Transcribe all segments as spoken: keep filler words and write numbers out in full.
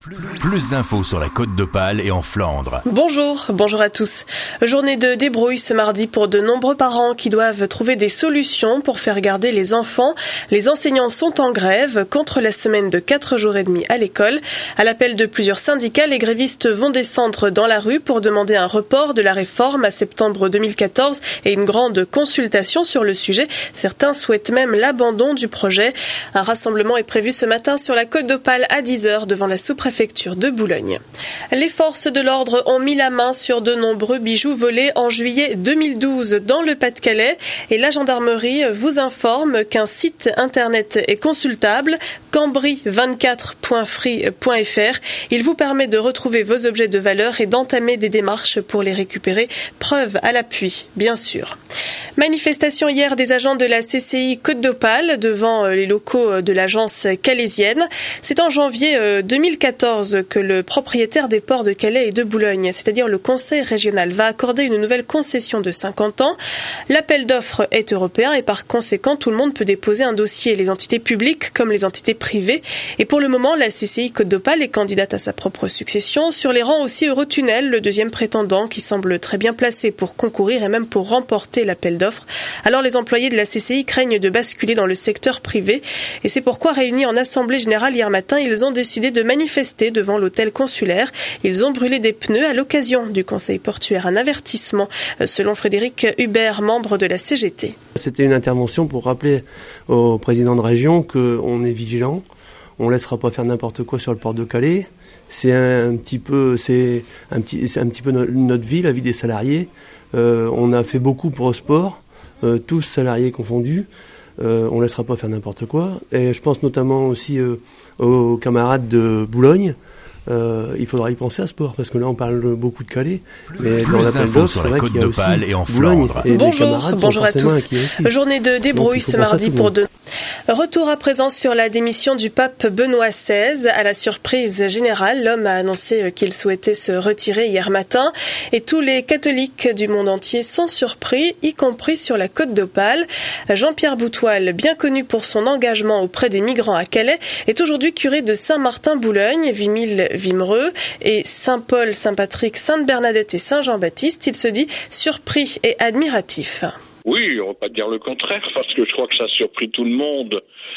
Plus, plus d'infos sur la Côte d'Opale et en Flandre. Bonjour, bonjour à tous. Journée de débrouille ce mardi pour de nombreux parents qui doivent trouver des solutions pour faire garder les enfants. Les enseignants sont en grève contre la semaine de quatre jours et demi à l'école. À l'appel de plusieurs syndicats, les grévistes vont descendre dans la rue pour demander un report de la réforme à septembre deux mille quatorze et une grande consultation sur le sujet. Certains souhaitent même l'abandon du projet. Un rassemblement est prévu ce matin sur la Côte d'Opale à dix heures devant la sous-préfecture de Boulogne. Les forces de l'ordre ont mis la main sur de nombreux bijoux volés en juillet deux mille douze dans le Pas-de-Calais et la gendarmerie vous informe qu'un site internet est consultable, cambry vingt-quatre point free point f r. Il vous permet de retrouver vos objets de valeur et d'entamer des démarches pour les récupérer. Preuve à l'appui, bien sûr. Manifestation hier des agents de la C C I Côte d'Opale devant les locaux de l'agence calaisienne. C'est en janvier deux mille quatorze que le propriétaire des ports de Calais et de Boulogne, c'est-à-dire le Conseil régional, va accorder une nouvelle concession de cinquante ans. L'appel d'offres est européen et par conséquent, tout le monde peut déposer un dossier, les entités publiques comme les entités privées. Et pour le moment, la C C I Côte d'Opale est candidate à sa propre succession. Sur les rangs aussi Eurotunnel, le deuxième prétendant qui semble très bien placé pour concourir et même pour remporter l'appel d'offres. Alors les employés de la C C I craignent de basculer dans le secteur privé et c'est pourquoi, réunis en assemblée générale hier matin, ils ont décidé de manifester devant l'hôtel consulaire. Ils ont brûlé des pneus à l'occasion du conseil portuaire. Un avertissement, selon Frédéric Hubert, membre de la C G T. C'était une intervention pour rappeler au président de région qu'on est vigilant. On ne laissera pas faire n'importe quoi sur le port de Calais. C'est un petit peu, c'est un petit, c'est un petit peu notre vie, la vie des salariés. Euh, on a fait beaucoup pour le sport, euh, tous salariés confondus. Euh, on ne laissera pas faire n'importe quoi. Et je pense notamment aussi euh, aux camarades de Boulogne. Euh, il faudra y penser à sport parce que là on parle beaucoup de Calais, mais plus dans l'appel d'offres c'est vrai qu'il y a aussi et en Boulogne et bonjour, bonjour à tous. Journée de débrouille ce mardi pour deux. Retour à présent sur la démission du pape Benoît seize. À la surprise générale, l'homme a annoncé qu'il souhaitait se retirer hier matin et tous les catholiques du monde entier sont surpris, y compris sur la Côte d'Opale. Jean-Pierre Boutoil, bien connu pour son engagement auprès des migrants à Calais, est aujourd'hui curé de Saint-Martin-Boulogne, Vimille Vimereux et Saint-Paul, Saint-Patrick, Sainte-Bernadette et Saint-Jean-Baptiste. Il se dit surpris et admiratif. Oui, on va pas dire le contraire, parce que je crois que ça a surpris tout le monde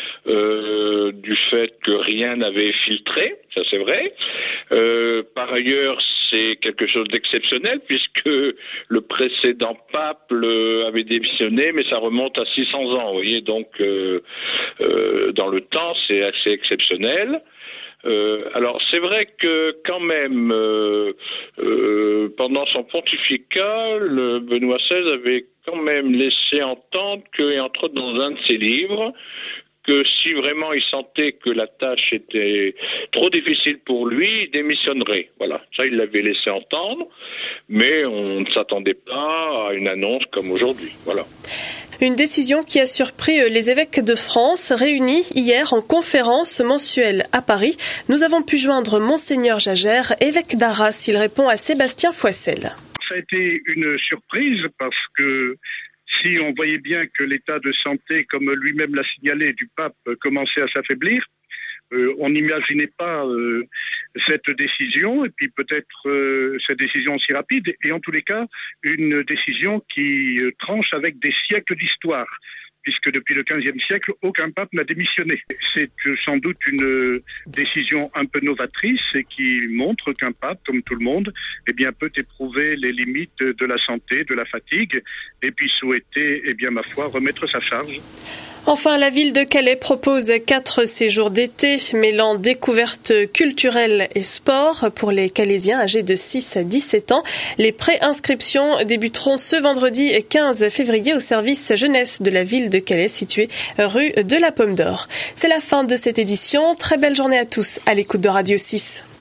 euh, du fait que rien n'avait filtré, ça c'est vrai. Euh, par ailleurs, c'est quelque chose d'exceptionnel, puisque le précédent pape le, avait démissionné, mais ça remonte à six cents ans, vous voyez, donc euh, euh, dans le temps, c'est assez exceptionnel. Euh, alors c'est vrai que quand même, euh, euh, pendant son pontificat, le Benoît seize avait quand même laissé entendre que, et entre autres dans un de ses livres, que si vraiment il sentait que la tâche était trop difficile pour lui, il démissionnerait. Voilà, ça il l'avait laissé entendre, mais on ne s'attendait pas à une annonce comme aujourd'hui. Voilà. Une décision qui a surpris les évêques de France réunis hier en conférence mensuelle à Paris. Nous avons pu joindre Monseigneur Jagère, évêque d'Arras. Il répond à Sébastien Foissel. Ça a été une surprise parce que si on voyait bien que l'état de santé, comme lui-même l'a signalé, du pape commençait à s'affaiblir, Euh, on n'imaginait pas euh, cette décision et puis peut-être euh, cette décision aussi rapide et en tous les cas une décision qui euh, tranche avec des siècles d'histoire puisque depuis le quinzième siècle, aucun pape n'a démissionné. C'est euh, sans doute une euh, décision un peu novatrice et qui montre qu'un pape, comme tout le monde, eh bien, peut éprouver les limites de la santé, de la fatigue et puis souhaiter, eh bien, ma foi, remettre sa charge. Enfin, la ville de Calais propose quatre séjours d'été mêlant découverte culturelle et sport pour les Calaisiens âgés de six à dix-sept ans. Les pré-inscriptions débuteront ce vendredi quinze février au service jeunesse de la ville de Calais situé rue de la Pomme d'Or. C'est la fin de cette édition. Très belle journée à tous à l'écoute de Radio six.